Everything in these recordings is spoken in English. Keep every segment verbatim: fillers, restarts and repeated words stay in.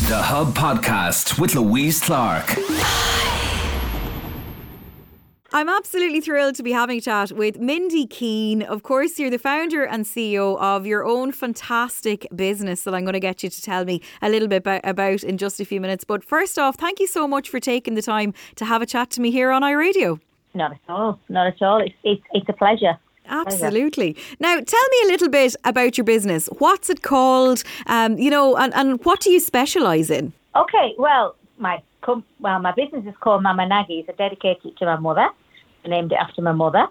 The Hub Podcast with Louise Clark. I'm absolutely thrilled to be having a chat with Mindy Keane. Of course, you're the founder and C E O of your own fantastic business that I'm going to get you to tell me a little bit about in just a few minutes. But first off, thank you so much for taking the time to have a chat to me here on iRadio. Not at all. Not at all. It's, it's, it's a pleasure. Absolutely. Now, tell me a little bit about your business. What's it called? Um, you know, and, and what do you specialise in? Okay, well, my com- well, my business is called Mama Naggies. I dedicated it to my mother. I named it after my mother.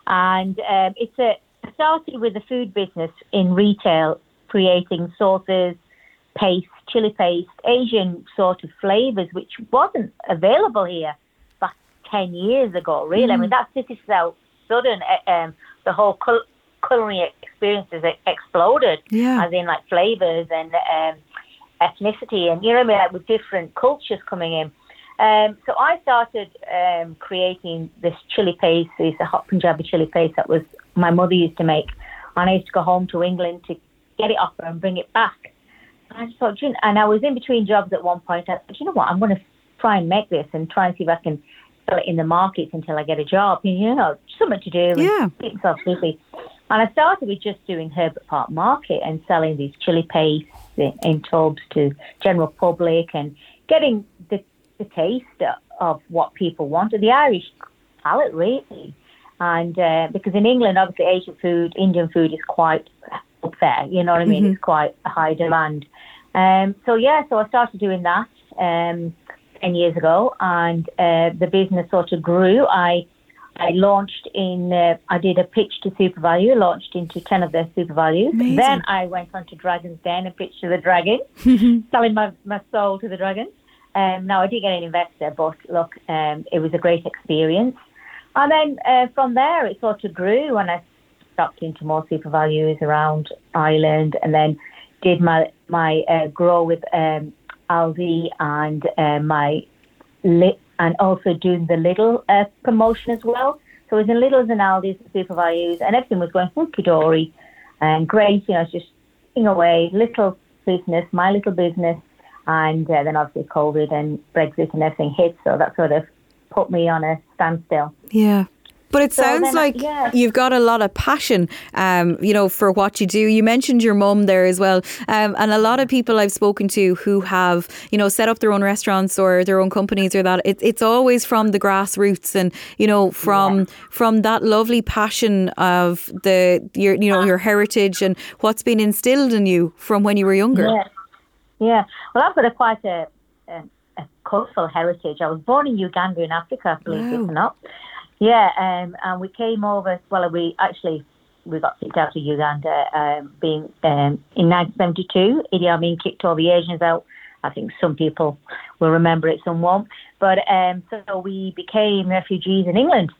And um, it's a I started with the food business in retail, creating sauces, paste, chili paste, Asian sort of flavours, which wasn't available here back ten years ago, really. Mm. I mean, that city so sudden. Um, the whole cul- culinary experience has exploded, yeah. as in like flavours and um, ethnicity, and you know what I mean, like with different cultures coming in. Um, so I started um, creating this chili paste, this hot Punjabi chili paste that was my mother used to make, and I used to go home to England to get it off her and bring it back. And I just thought, you know, and I was in between jobs at one point. I thought, you know what, I'm going to try and make this and try and see if I can sell it in the markets until I get a job. You know, something to do. Yeah. And keep myself busy. And I started with just doing Herbert Park Market and selling these chili pastes in, in tubs to general public and getting the, the taste of what people wanted, the Irish palate, really. And uh, because in England, obviously, Asian food, Indian food is quite up there. You know what I mean? Mm-hmm. It's quite a high demand. Um, so, yeah, so I started doing that um, ten years ago, and uh, the business sort of grew. I I launched in, uh, I did a pitch to SuperValu, launched into ten of their SuperValus. Amazing. Then I went on to Dragon's Den and pitched to the Dragon, selling my, my soul to the Dragon. Um, now, I didn't get an investor, but look, um, it was a great experience. And then uh, from there, it sort of grew, and I stopped into more SuperValus around Ireland, and then did my, my uh, grow with um, Aldi and uh, my lit. And also doing the Lidl uh, promotion as well. So it was in Lidl's and Aldi's and SuperValus, and everything was going hunky-dory and great. You know, it's just in a way, little business, my little business. And uh, then obviously COVID and Brexit and everything hit. So that sort of put me on a standstill. Yeah. But it So sounds then, like yeah. you've got a lot of passion, um, you know, for what you do. You mentioned your mum there as well. Um, and a lot of people I've spoken to who have, you know, set up their own restaurants or their own companies or that, it, it's always from the grassroots and, you know, from Yeah. from that lovely passion of the your, you know, your heritage and what's been instilled in you from when you were younger. Yeah. Yeah. Well, I've got a quite a, a, a colourful heritage. I was born in Uganda in Africa, believe Wow. it or not. Yeah, um, and we came over, well, we actually, we got kicked out of Uganda um, being um, in nineteen seventy-two. Idi Amin kicked all the Asians out. I think some people will remember it, some won't. But um, so we became refugees in England.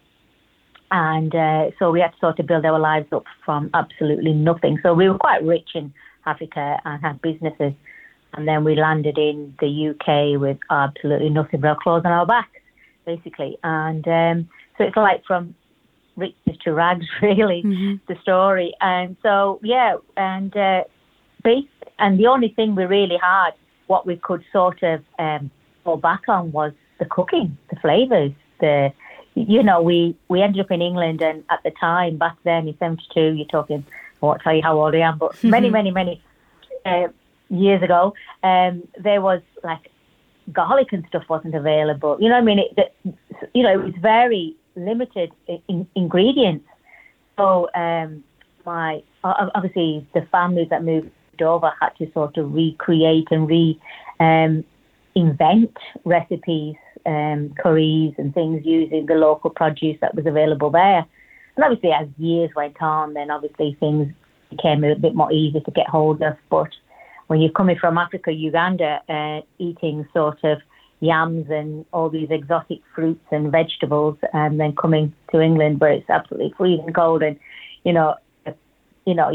And uh, so we had to sort of build our lives up from absolutely nothing. So we were quite rich in Africa and had businesses. And then we landed in the U K with absolutely nothing but our clothes on our backs, basically. And um, so it's like from richness to rags, really, Mm-hmm. the story. And so, yeah, and uh, base, and the only thing we really had, what we could sort of um, fall back on was the cooking, the flavours. The, you know, we, we ended up in England, and at the time, back then in seventy-two, you're talking, I won't tell you how old I am, but many, many, many uh, years ago, um, there was like garlic and stuff wasn't available. You know what I mean? It, the, you know, it was very limited in, ingredients. So um, my obviously the families that moved over had to sort of recreate and re um, invent recipes, um, curries and things using the local produce that was available there. And obviously, as years went on, then obviously things became a bit more easy to get hold of. But when you're coming from Africa, Uganda, uh, eating sort of yams and all these exotic fruits and vegetables, and then coming to England where it's absolutely freezing cold, and you know, you know,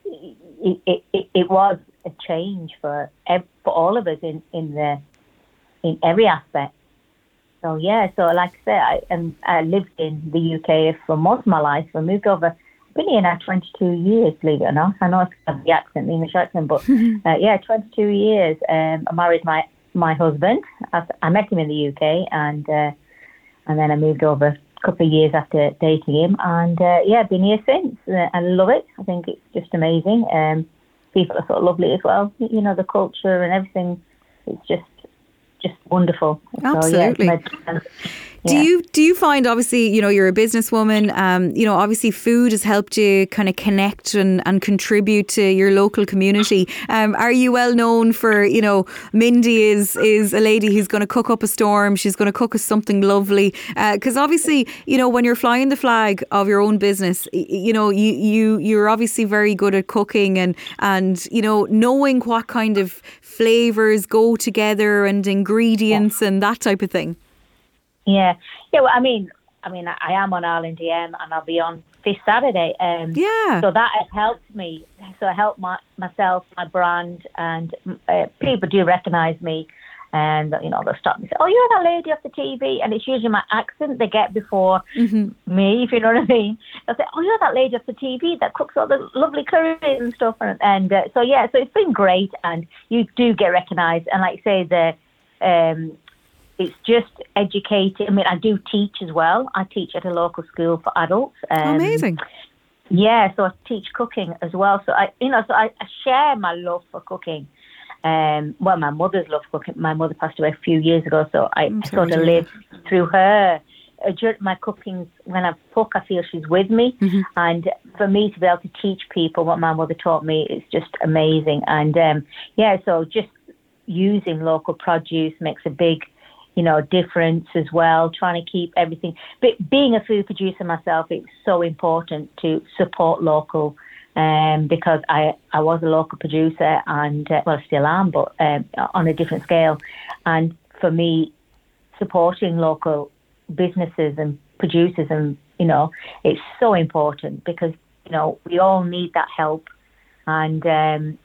it it, it, it was a change for for all of us in, in the in every aspect. So yeah, so like I said, I, and I lived in the U K for most of my life. I moved over been here now twenty-two years, believe it or not. I know it's got the accent, the English accent, but uh, yeah, twenty-two years. Um, I married my, my husband. I, I met him in the U K, and uh, and then I moved over a couple of years after dating him. And uh, yeah, I've been here since. Uh, I love it. I think it's just amazing. Um, people are so lovely as well. You know, the culture and everything. It's just just wonderful. Absolutely. So, yeah, Do you do you find, obviously, you know, you're a businesswoman, um, you know, obviously food has helped you kind of connect and, and contribute to your local community. Um, are you well known for, you know, Mindy is is a lady who's going to cook up a storm. She's going to cook us something lovely. Because uh, obviously, you know, when you're flying the flag of your own business, you know, you, you, you're obviously very good at cooking and, and, you know, knowing what kind of flavours go together and ingredients yeah. and that type of thing. Yeah, yeah. Well, I mean, I mean, I am on Ireland D M, and I'll be on this Saturday. Um, yeah. So that has helped me. So I helped my, myself, my brand, and uh, people do recognise me, and you know they'll stop me and say, "Oh, you're that lady off the T V," and it's usually my accent they get before mm-hmm. me, if you know what I mean. They'll say, "Oh, you're that lady off the T V that cooks all the lovely curries and stuff," and, and uh, so yeah, so it's been great, and you do get recognised, and like I say the. Um, It's just educating. I mean, I do teach as well. I teach at a local school for adults. Um, Amazing. Yeah, so I teach cooking as well. So I, you know, so I, I share my love for cooking. Um, well, my mother's love for cooking. My mother passed away a few years ago, so I sort of live through her. My cooking, when I cook, I feel she's with me. Mm-hmm. And for me to be able to teach people what my mother taught me is just amazing. And um, yeah, so just using local produce makes a big you know, difference as well, trying to keep everything. But being a food producer myself, it's so important to support local um, because I, I was a local producer and, uh, well, still am, but um, on a different scale. And for me, supporting local businesses and producers and, you know, it's so important because, you know, we all need that help. And, um,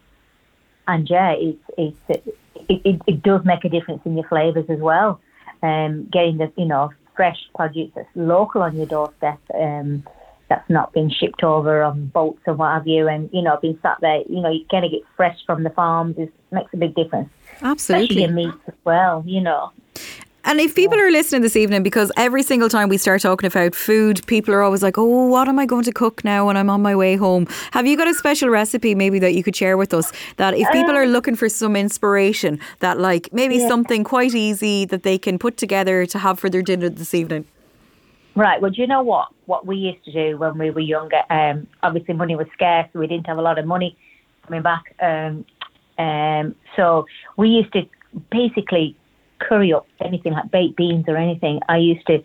and yeah, it's, it's, It, it, it does make a difference in your flavours as well. Um, getting the, you know, fresh produce that's local on your doorstep, um, that's not been shipped over on boats or what have you, and, you know, being sat there, you know, you're going to get fresh from the farms. It makes a big difference. Absolutely. Especially your meats as well, you know. And if people are listening this evening, because every single time we start talking about food, people are always like, oh, what am I going to cook now when I'm on my way home? Have you got a special recipe maybe that you could share with us that if people are looking for some inspiration, that like maybe yeah. something quite easy that they can put together to have for their dinner this evening? Right. Well, do you know what? What we used to do when we were younger, um, obviously money was scarce. We didn't have a lot of money coming back. Um, um, so we used to basically curry up anything like baked beans or anything. I used to,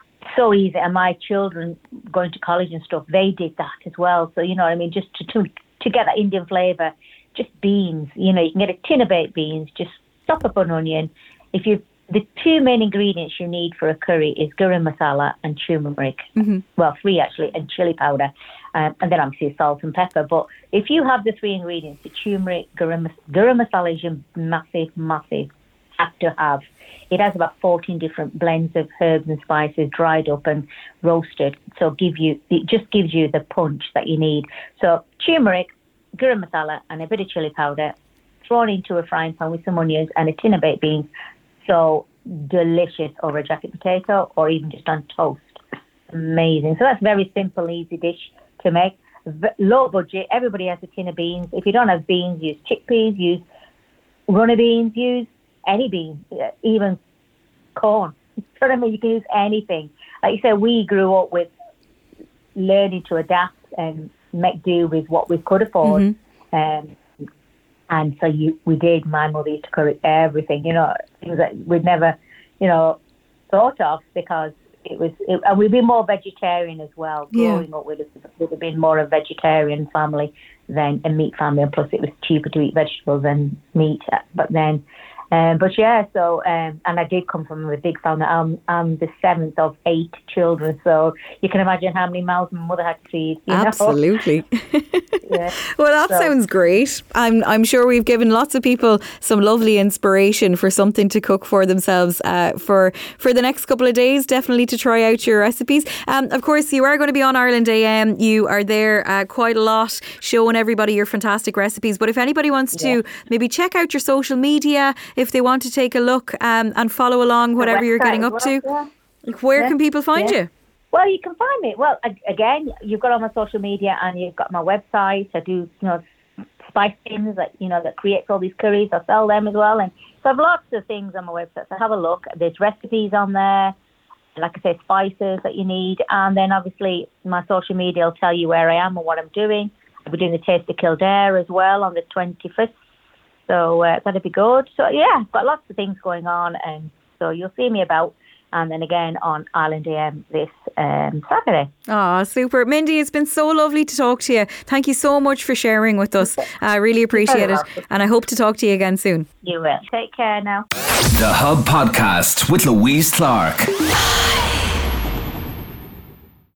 so easy. And my children going to college and stuff, they did that as well. So, you know what I mean? Just to, to, to get that Indian flavour, just beans. You know, you can get a tin of baked beans, just chop up an onion. If you, the two main ingredients you need for a curry is garam masala and turmeric. Mm-hmm. Well, three actually, and chili powder. Um, and then obviously salt and pepper. But if you have the three ingredients, the turmeric, garam, garam masala is your massive, massive have to have. It has about fourteen different blends of herbs and spices dried up and roasted. So give you it just gives you the punch that you need. So turmeric, garam masala and a bit of chili powder thrown into a frying pan with some onions and a tin of baked beans. So delicious over a jacket potato or even just on toast. Amazing. So that's a very simple, easy dish to make. V- low budget. Everybody has a tin of beans. If you don't have beans, use chickpeas, use runner beans, use any bean, even corn. You know what I mean? You can use anything. Like you said, we grew up with learning to adapt and make do with what we could afford. Mm-hmm. Um, and so you, we did. My mother used to curry everything, you know, things that we'd never, you know, thought of because it was, it, and we'd been more vegetarian as well. Yeah. Growing up, we'd have, we'd have been more a vegetarian family than a meat family. And plus, it was cheaper to eat vegetables than meat. But then, Um, but yeah, so, um, and I did come from a big family. I'm, I'm the seventh of eight children, so you can imagine how many mouths my mother had to feed. You Absolutely. yeah. Well, that So- sounds great. I'm I'm sure we've given lots of people some lovely inspiration for something to cook for themselves uh, for for the next couple of days. Definitely to try out your recipes. Um, of course, you are going to be on Ireland A M. You are there uh, quite a lot, showing everybody your fantastic recipes. But if anybody wants to Yeah. maybe check out your social media, if they want to take a look um, and follow along whatever you're website getting as up well, to, yeah. where Yeah. can people find Yeah. you? Well, you can find me. Well, a- again, you've got all my social media and you've got my website. I do, you know, spice things that, you know, that creates all these curries. I sell them as well. And so I have lots of things on my website. So have a look. There's recipes on there. Like I say, spices that you need. And then obviously my social media will tell you where I am and what I'm doing. I'll be doing the Taste of Kildare as well on the twenty-fifth. So uh, that'd be good. So yeah, got lots of things going on. And so you'll see me about. And then again on Ireland A M this um, Saturday. Oh, super. Mindy, it's been so lovely to talk to you. Thank you so much for sharing with us. I really appreciate it. And I hope to talk to you again soon. You will. Take care now. The Hub Podcast with Louise Clark.